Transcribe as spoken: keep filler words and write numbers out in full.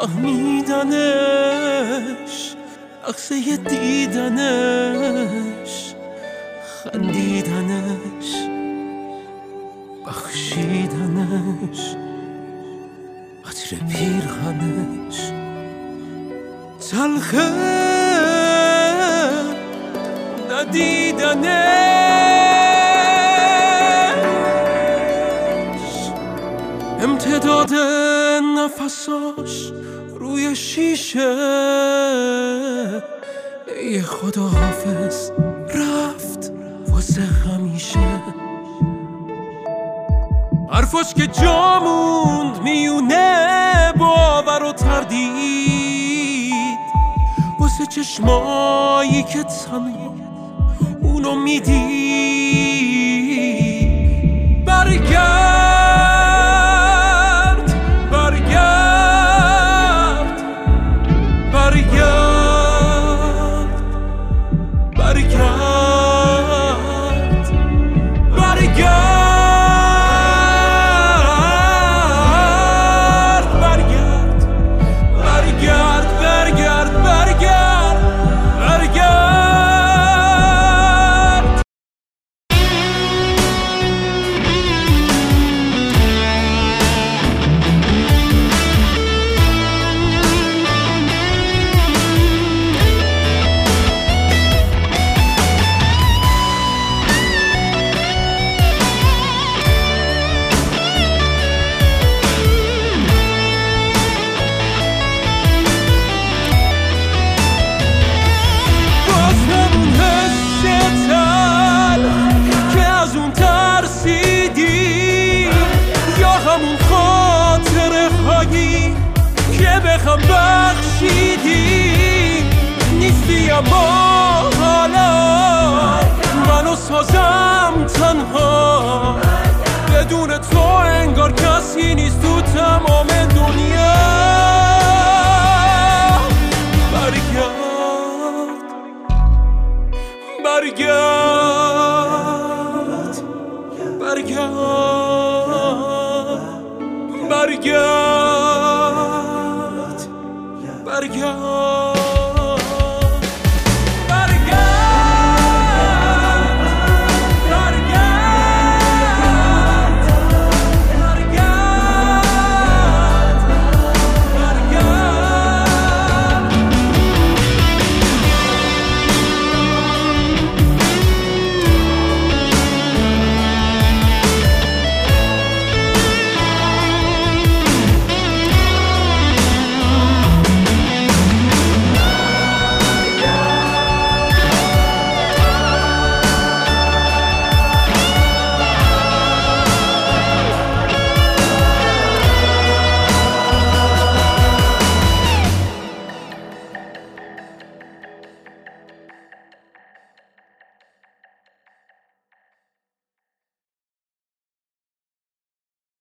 فهمیدنش، لحظه دیدنش، خندیدنش، بخشیدنش، عطر پیرهنش تلخه ندیدنش، امتداد نفساش روی شیشه، ای خدا حافظ رفت واسه همیشه. حرفاش که جا موند میونه باور و تردید، واسه چشمایی که تمید اونو میدید. برگرد برگرد برگرد برگرد برگرد بخم بخشیدی نیستی، اما حالا منو سازم تنها، بدون تو انگار کسی نیست تو تمام دنیا. برگرد برگرد برگرد برگرد برگرد